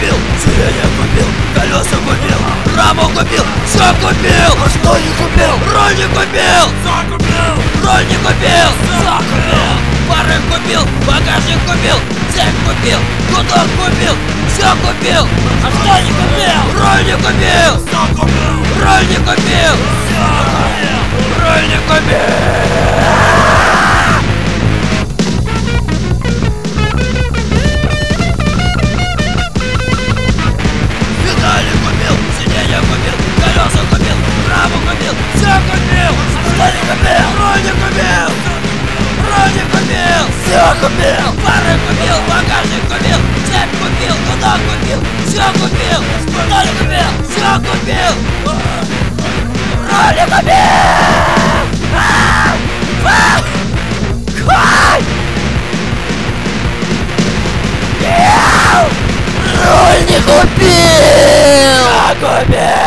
купил, сиденье купил, колеса купил, раму купил, все купил. А что не купил? Руль не купил, все купил. Руль не купил, все купил. Фары купил, багажник купил, цепь купил, гудок купил, все купил. А что не купил? Руль не купил, все купил. Руль не купил, все купил. Руль не купил. Сиденье купил, колеса купил, раму купил, все купил. Что не купил? Руль не купил, руль не купил, все купил. Фары купил, багажник купил, цепь купил, гудок купил, все купил. Что не купил? Все купил. Руль не купил. Руль не купил. Все купил.